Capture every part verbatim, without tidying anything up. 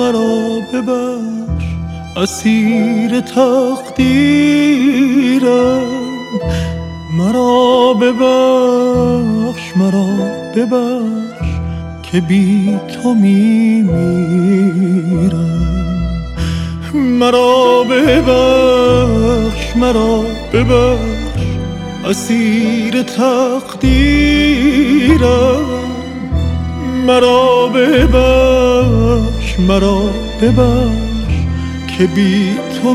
مرا ببخش، اسیر تقدیرم. مرا ببخش، مرا ببخش که بی تو میمیرم. مرا ببخش، مرا ببخش اسیر تقدیرم. مرا ببخش، مرا ببخش که بی تو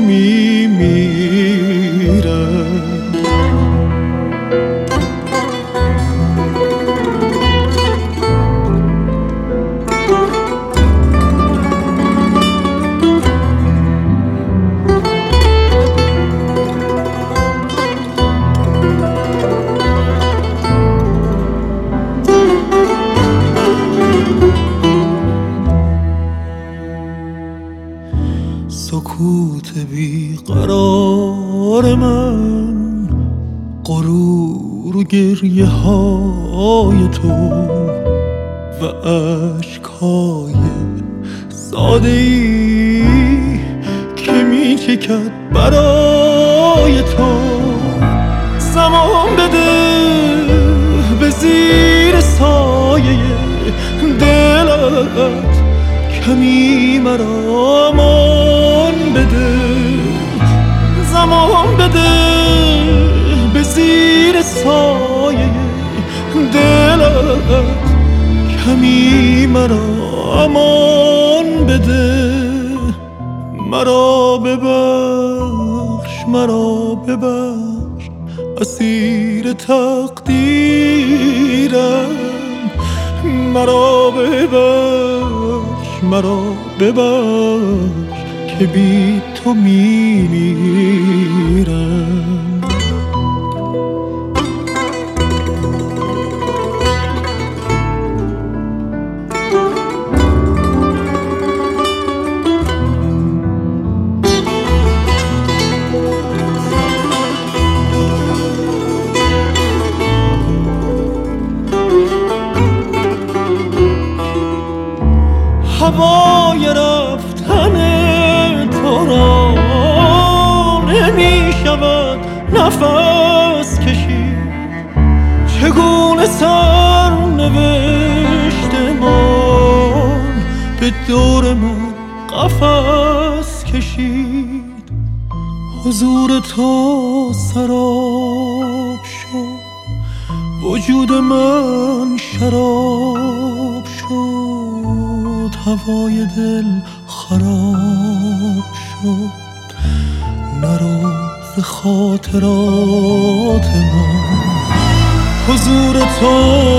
میمیرم. سکوت بی قرار من، غرور و گریه های تو و اشکای ساده ای که می چکد برای تو. زمان بده به زیر سایه دلت، کمی مرا امان بده. زمان بده به زیر سایه دلت، کمی مرا امان بده. مرا ببخش، مرا ببخش اسیر تقدیرم. مرا ببخش، مرا ببخش که بی تو میمیرم. هوای رفتن تو را نمی شود نفس کشید. چگونه سرنوشت من به دور من قفس کشید. حضور تو سراب شد، وجود من شراب شد. هوای دل خراب شد، نرو ز خاطرات من. حضور تو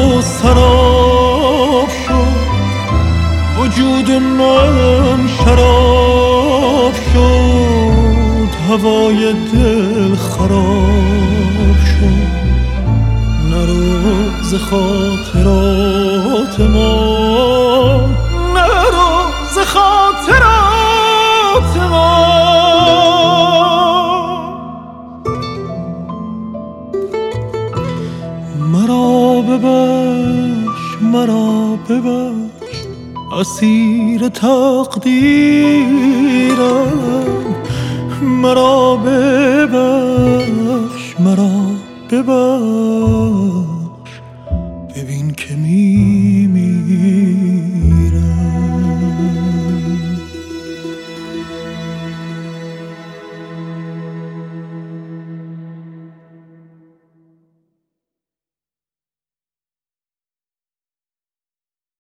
سراب شد، وجود من شراب شد. هوای دل خراب شد، نرو ز خاطرات من. نرو ز خاطرات من. مرا ببخش، مرا ببخش اسیر تقدیرم. مرا ببخش، مرا ببخش ببین که می